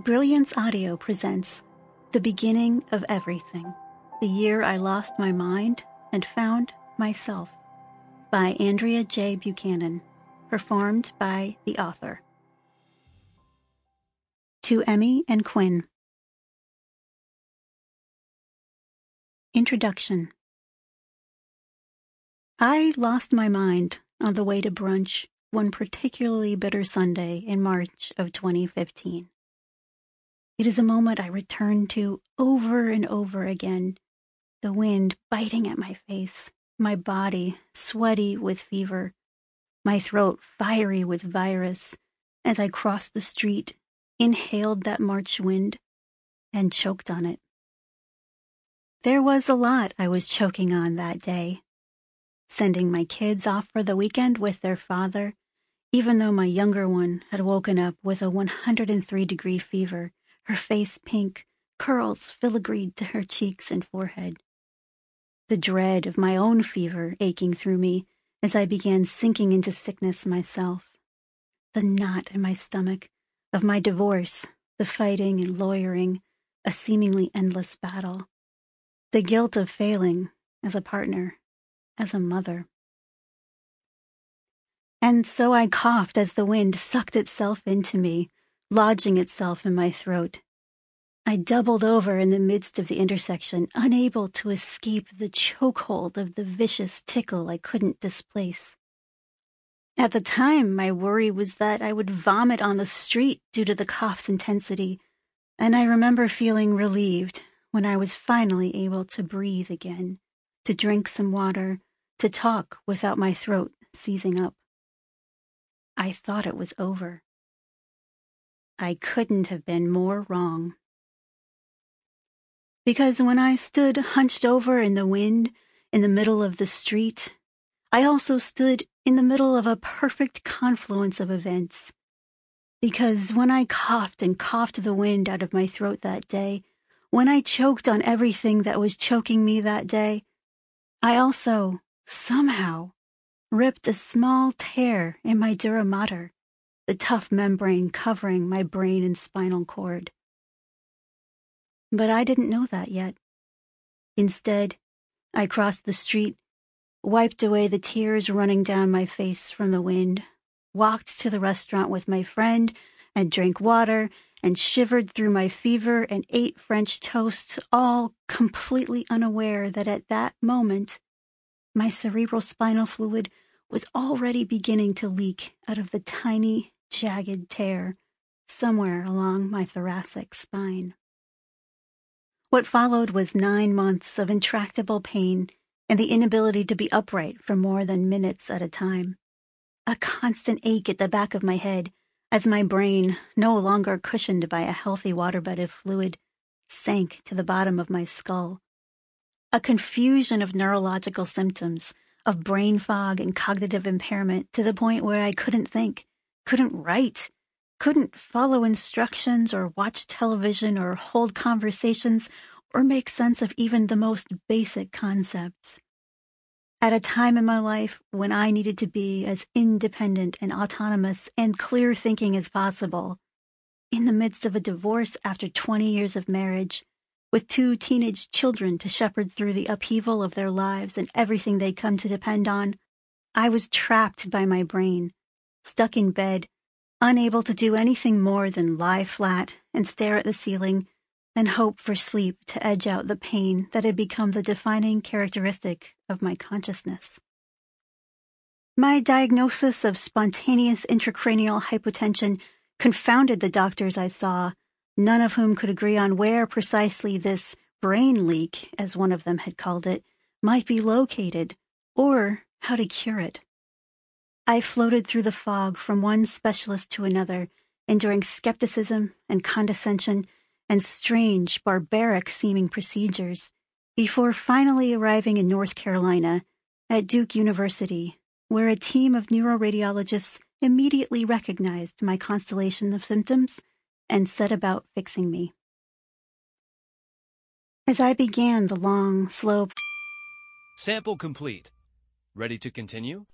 Brilliance Audio presents The Beginning of Everything, The Year I Lost My Mind and Found Myself by Andrea J. Buchanan, performed by the author. To Emmy and Quinn. Introduction. I lost my mind on the way to brunch one particularly bitter Sunday in March of 2015. It is a moment I return to over and over again, the wind biting at my face, my body sweaty with fever, my throat fiery with virus as I crossed the street, inhaled that March wind, and choked on it. There was a lot I was choking on that day. Sending my kids off for the weekend with their father, even though my younger one had woken up with a 103-degree fever, her face pink, curls filigreed to her cheeks and forehead. The dread of my own fever aching through me as I began sinking into sickness myself. The knot in my stomach of my divorce, the fighting and lawyering, a seemingly endless battle. The guilt of failing as a partner, as a mother. And so I coughed as the wind sucked itself into me, lodging itself in my throat. I doubled over in the midst of the intersection, unable to escape the chokehold of the vicious tickle I couldn't displace. At the time, my worry was that I would vomit on the street due to the cough's intensity, and I remember feeling relieved when I was finally able to breathe again, to drink some water, to talk without my throat seizing up. I thought it was over. I couldn't have been more wrong. Because when I stood hunched over in the wind in the middle of the street, I also stood in the middle of a perfect confluence of events. Because when I coughed and coughed the wind out of my throat that day, when I choked on everything that was choking me that day, I also, somehow, ripped a small tear in my dura mater, the tough membrane covering my brain and spinal cord. But I didn't know that yet. Instead, I crossed the street, wiped away the tears running down my face from the wind, walked to the restaurant with my friend and drank water and shivered through my fever and ate French toast, all completely unaware that at that moment, my cerebral spinal fluid was already beginning to leak out of the tiny, jagged tear somewhere along my thoracic spine. What followed was 9 months of intractable pain and the inability to be upright for more than minutes at a time. A constant ache at the back of my head as my brain, no longer cushioned by a healthy waterbed of fluid, sank to the bottom of my skull. A confusion of neurological symptoms, of brain fog and cognitive impairment to the point where I couldn't think, couldn't write, couldn't follow instructions or watch television or hold conversations or make sense of even the most basic concepts. At a time in my life when I needed to be as independent and autonomous and clear-thinking as possible, in the midst of a divorce after 20 years of marriage, with 2 teenage children to shepherd through the upheaval of their lives and everything they'd come to depend on, I was trapped by my brain, stuck in bed, unable to do anything more than lie flat and stare at the ceiling and hope for sleep to edge out the pain that had become the defining characteristic of my consciousness. My diagnosis of spontaneous intracranial hypotension confounded the doctors I saw, none of whom could agree on where precisely this brain leak, as one of them had called it, might be located, or how to cure it. I floated through the fog from one specialist to another, enduring skepticism and condescension and strange, barbaric-seeming procedures, before finally arriving in North Carolina at Duke University, where a team of neuroradiologists immediately recognized my constellation of symptoms and set about fixing me. As I began the long, slow... Sample complete. Ready to continue?